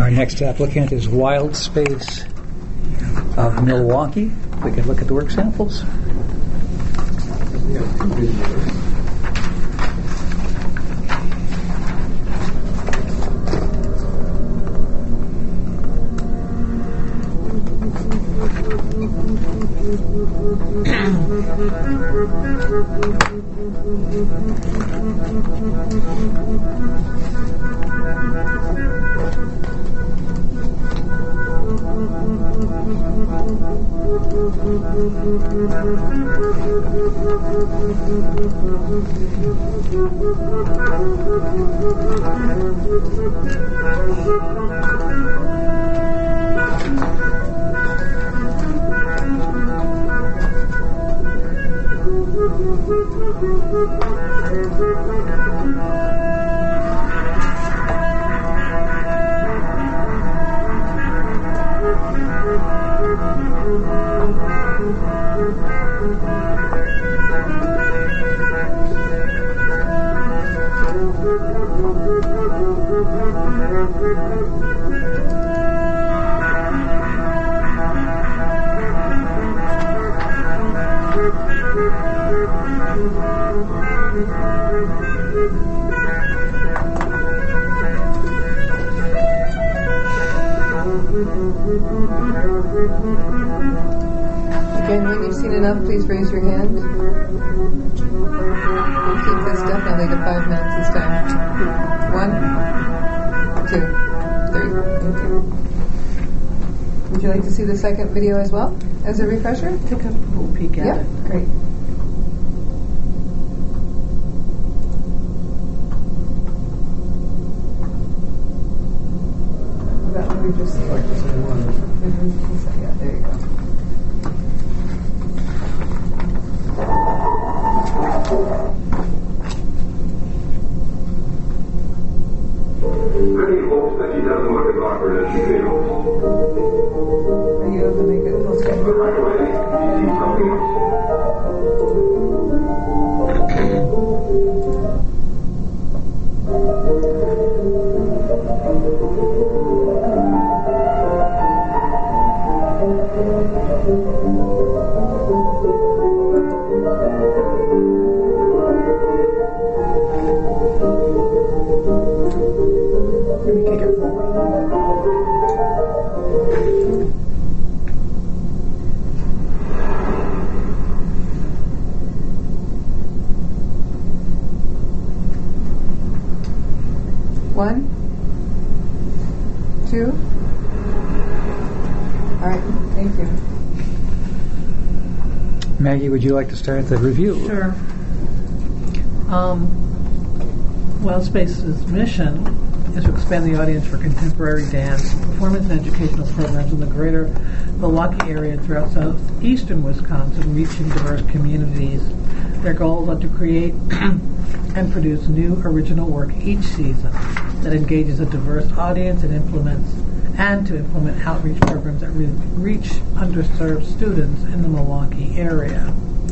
Our next applicant is Wild Space of Milwaukee. We can look at the work samples. We have 2 videos. Again, when you've seen enough, please raise your hand. We'll keep this definitely to 5 minutes this time. 1, 2, 3. Would you like to see the second video as well, as a refresher? Take a little peek at it. Great. That one we just selected. Yeah, there you go. Many hopes that he doesn't look as awkward as he feels. Are you able to make it full screen? But right away, he sees something else. Maybe kick it forward. 1, 2. All right, thank you. Maggie, would you like to start the review? Sure. Wild Space's mission is to expand the audience for contemporary dance, performance, and educational programs in the greater Milwaukee area and throughout southeastern Wisconsin, reaching diverse communities. Their goals are to create and produce new original work each season that engages a diverse audience and to implement outreach programs that reach underserved students in the Milwaukee area.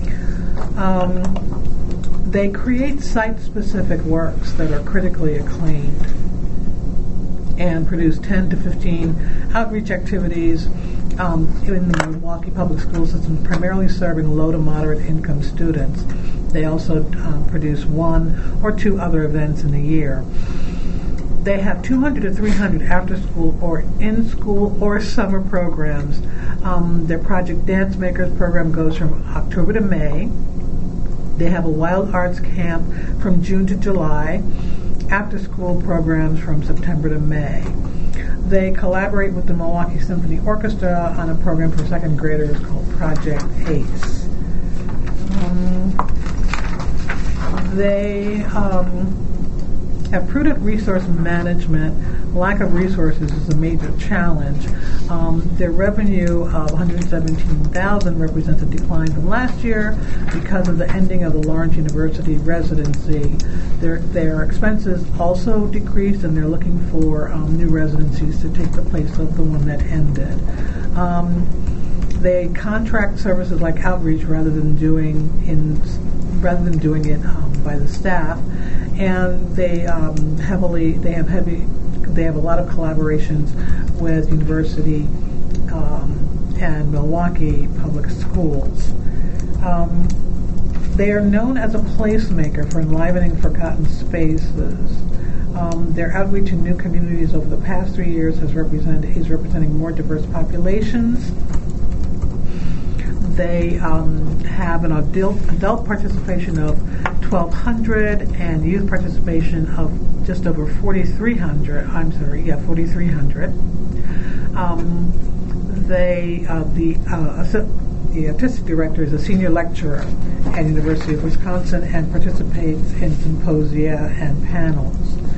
They create site-specific works that are critically acclaimed and produce 10 to 15 outreach activities in the Milwaukee public school system, primarily serving low to moderate income students. They also produce 1 or 2 other events in the year. They have 200 to 300 after-school or in-school or summer programs. Their Project Dance Makers program goes from October to May. They have a Wild Arts Camp from June to July, after-school programs from September to May. They collaborate with the Milwaukee Symphony Orchestra on a program for second graders called Project ACE. They have prudent resource management. Lack of resources is a major challenge. Their revenue of $117,000 represents a decline from last year because of the ending of the Lawrence University residency. Their expenses also decreased, and they're looking for new residencies to take the place of the one that ended. They contract services like outreach rather than doing it by the staff, and they have heavy They have a lot of collaborations with university and Milwaukee public schools. They are known as a placemaker for enlivening forgotten spaces. Their outreach in new communities over the past 3 years is representing more diverse populations. They have an adult participation of 1,200 and youth participation of just over 4,300. 4,300. The artistic director is a senior lecturer at University of Wisconsin and participates in symposia and panels.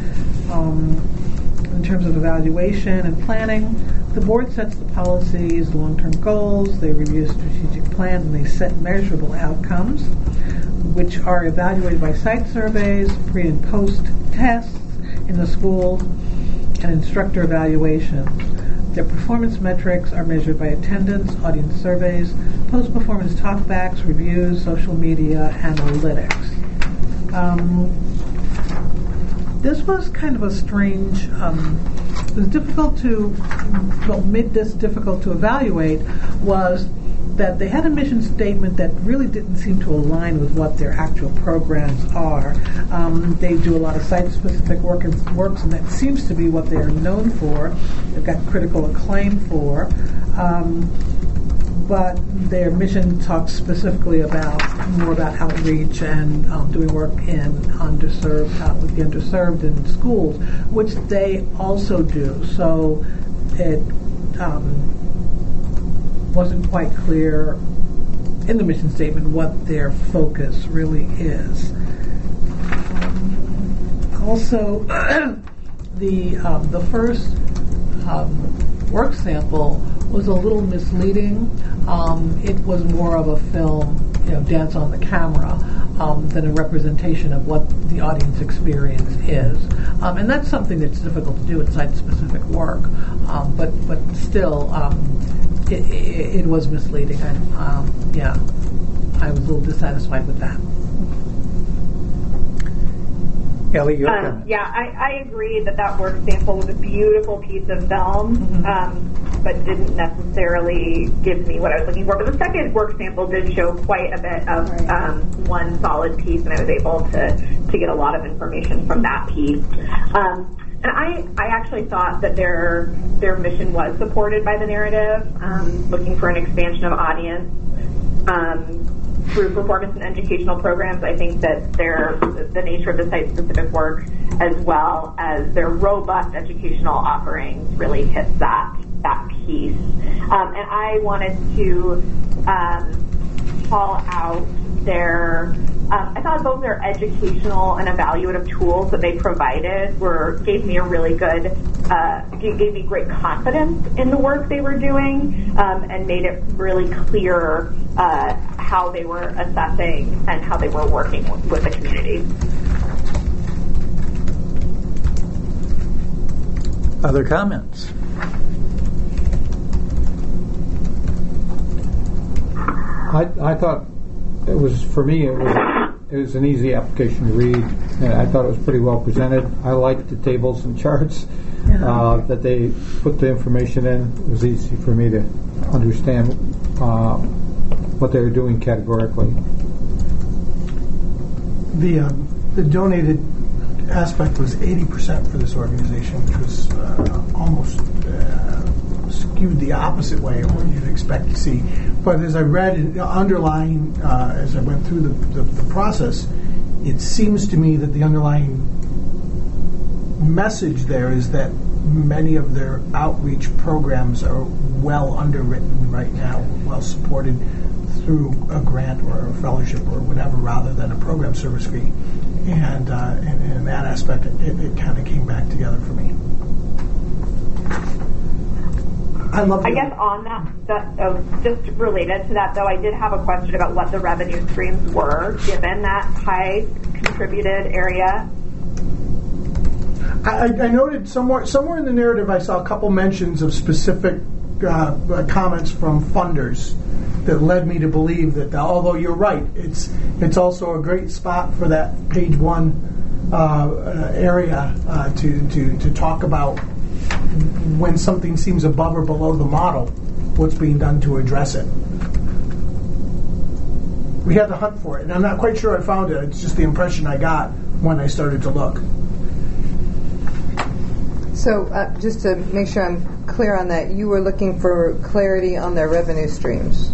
In terms of evaluation and planning, the board sets the policies, long-term goals, they review strategic plans, and they set measurable outcomes, which are evaluated by site surveys, pre- and post-tests in the schools, and instructor evaluations. Their performance metrics are measured by attendance, audience surveys, post-performance talkbacks, reviews, social media, analytics. This was kind of a strange, it was difficult to, what made this difficult to evaluate was that they had a mission statement that really didn't seem to align with what their actual programs are. They do a lot of site-specific works, and that seems to be what they are known for. They've got critical acclaim for. But their mission talks specifically more about outreach and doing work in with the underserved in schools, which they also do. So it wasn't quite clear in the mission statement what their focus really is. Also, the first work sample was a little misleading. It was more of a film, dance on the camera, than a representation of what the audience experience is. And that's something that's difficult to do in site-specific work. But still, it was misleading. And I was a little dissatisfied with that. Ellie, your comment. I agree that work sample was a beautiful piece of film, but didn't necessarily give me what I was looking for. But the second work sample did show quite a bit of one solid piece, and I was able to get a lot of information from that piece. And I actually thought that their mission was supported by the narrative, looking for an expansion of audience. Through performance and educational programs, I think that the nature of the site-specific work, as well as their robust educational offerings, really hits that piece. And I wanted to call out I thought both their educational and evaluative tools that they provided gave me great confidence in the work they were doing, and made it really clear how they were assessing and how they were working with the community. Other comments? I thought it was an easy application to read, and I thought it was pretty well presented. I liked the tables and charts that they put the information in. It was easy for me to understand what they were doing categorically. The donated aspect was 80% for this organization, which was almost skewed the opposite way of what you'd expect to see. But as I read underlying, as I went through the process, it seems to me that the underlying message there is that many of their outreach programs are well underwritten right now, well supported through a grant or a fellowship or whatever, rather than a program service fee. And in that aspect, it kind of came back together for me. I guess on that, just related to that, though, I did have a question about what the revenue streams were, given that high contributed area. I noted somewhere in the narrative, I saw a couple mentions of specific comments from funders that led me to believe that, although you're right, it's also a great spot for that page one area to talk about when something seems above or below the model, what's being done to address it. We had to hunt for it, and I'm not quite sure I found it. It's just the impression I got when I started to look. So just to make sure I'm clear on that, you were looking for clarity on their revenue streams.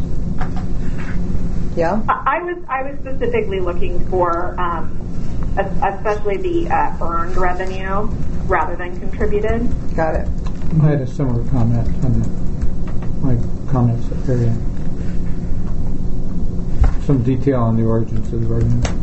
Yeah? I was specifically looking for, especially the earned revenue rather than contributed. Got it. I had a similar comment on my comments area. Some detail on the origins of the revenue.